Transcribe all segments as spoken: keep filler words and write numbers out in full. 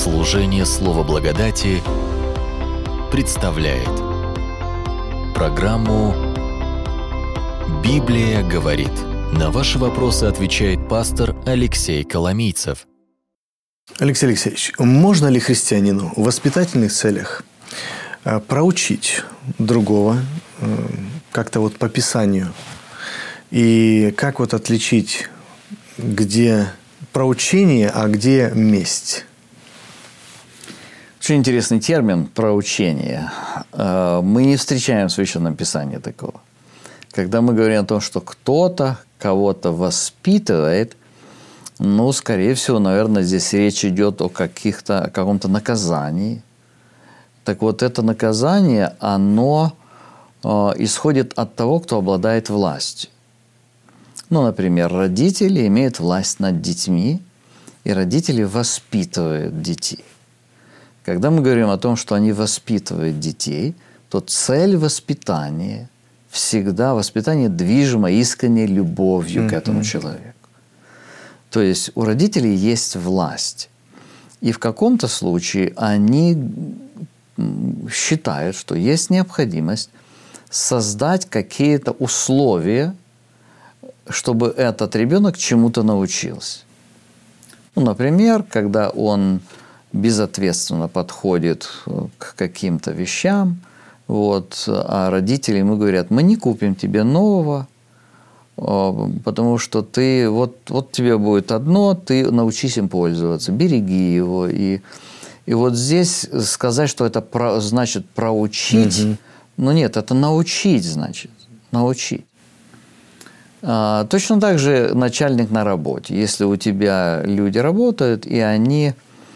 Служение Слова Благодати представляет программу «Библия говорит». На ваши вопросы отвечает пастор Алексей Коломийцев. Алексей Алексеевич, можно ли христианину в воспитательных целях проучить другого как-то вот по Писанию? И как вот отличить, где проучение, а где месть? Очень интересный термин «проучение». Мы не встречаем в Священном Писании такого. Когда мы говорим о том, что кто-то кого-то воспитывает, ну, скорее всего, наверное, здесь речь идет о каких-то, о каком-то наказании. Так вот, это наказание, оно э, исходит от того, кто обладает властью. Ну, например, родители имеют власть над детьми, и родители воспитывают детей. Когда мы говорим о том, что они воспитывают детей, то цель воспитания всегда воспитание движимо искренней любовью mm-hmm. к этому человеку. То есть у родителей есть власть. И в каком-то случае они считают, что есть необходимость создать какие-то условия, чтобы этот ребенок чему-то научился. Ну, например, когда он безответственно подходит к каким-то вещам, вот, а родители ему говорят: мы не купим тебе нового, потому что ты, вот, вот тебе будет одно, ты научись им пользоваться, береги его. И, и вот здесь сказать, что это про, значит проучить, угу. ну нет, это научить, значит, научить. А, точно так же начальник на работе. Если у тебя люди работают, и они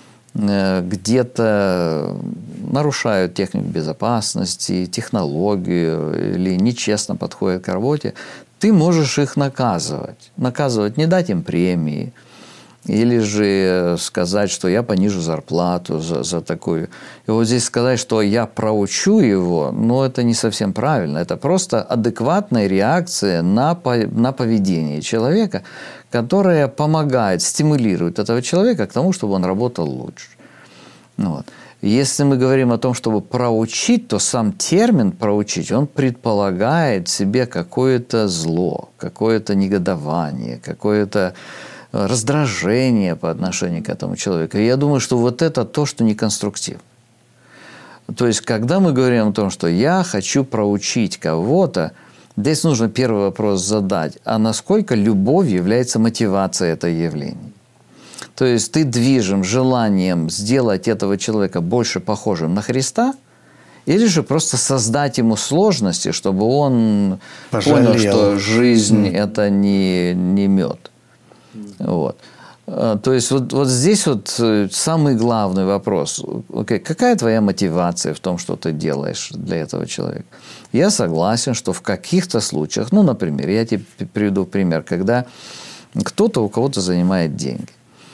где-то нарушают технику безопасности, технологию или нечестно подходят к работе, ты можешь их наказывать. Наказывать, не дать им премии, или же сказать, что я понижу зарплату за, за такую. И вот здесь сказать, что я проучу его, ну, это не совсем правильно. Это просто адекватная реакция на, на поведение человека, которая помогает, стимулирует этого человека к тому, чтобы он работал лучше. Вот. Если мы говорим о том, чтобы проучить, то сам термин «проучить», он предполагает в себе какое-то зло, какое-то негодование, какое-то раздражение по отношению к этому человеку. И я думаю, что вот это то, что неконструктивно. То есть, когда мы говорим о том, что я хочу проучить кого-то, здесь нужно первый вопрос задать: а насколько любовь является мотивацией этого явления? То есть, ты движим желанием сделать этого человека больше похожим на Христа, или же просто создать ему сложности, чтобы он Пожалел. понял, что жизнь mm. – это не, не мед. Вот. То есть, вот, вот здесь вот самый главный вопрос. Okay, какая твоя мотивация в том, что ты делаешь для этого человека? Я согласен, что в каких-то случаях, ну, например, я тебе приведу пример, когда кто-то у кого-то занимает деньги.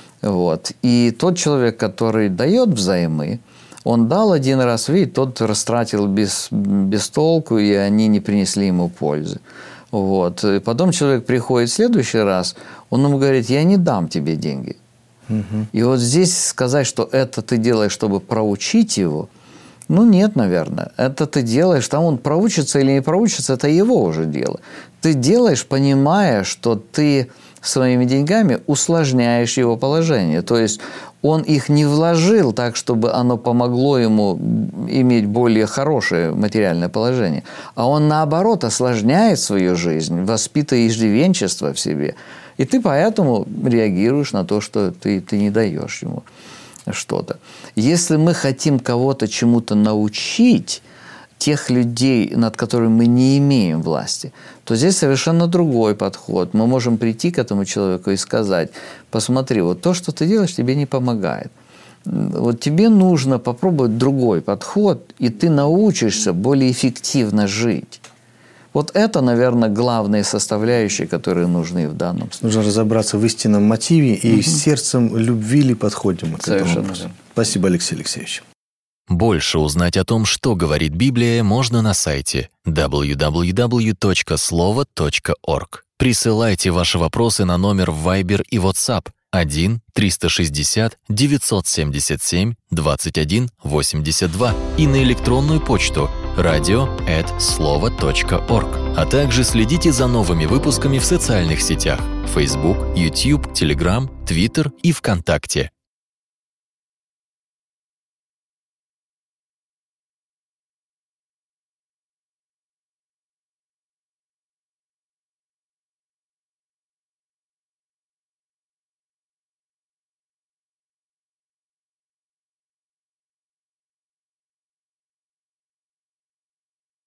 Вот. И тот человек, который дает взаймы, он дал один раз, видите, тот растратил без, без толку, и они не принесли ему пользы. Вот. И потом человек приходит в следующий раз, он ему говорит: я не дам тебе деньги. Угу. И вот здесь сказать, что это ты делаешь, чтобы проучить его, ну нет, наверное. Это ты делаешь, там он проучится или не проучится, это его уже дело. Ты делаешь, понимая, что ты своими деньгами усложняешь его положение. То есть, он их не вложил так, чтобы оно помогло ему иметь более хорошее материальное положение. А он, наоборот, осложняет свою жизнь, воспитывая иждивенчество в себе. И ты поэтому реагируешь на то, что ты, ты не даешь ему что-то. Если мы хотим кого-то чему-то научить, тех людей, над которыми мы не имеем власти, то здесь совершенно другой подход. Мы можем прийти к этому человеку и сказать: посмотри, вот то, что ты делаешь, тебе не помогает. Вот тебе нужно попробовать другой подход, и ты научишься более эффективно жить. Вот это, наверное, главные составляющие, которые нужны в данном случае. Нужно разобраться в истинном мотиве и угу. сердцем любви ли подходим к Совершенно этому вопросу. Спасибо, Алексей Алексеевич. Больше узнать о том, что говорит Библия, можно на сайте дабл ю дабл ю дабл ю точка слово точка орг. Присылайте ваши вопросы на номер в Viber и WhatsApp один триста шестьдесят девятьсот семьдесят семь двадцать один восемьдесят два и на электронную почту радио эт слово точка орг. А также следите за новыми выпусками в социальных сетях: Facebook, YouTube, Telegram, Twitter и ВКонтакте.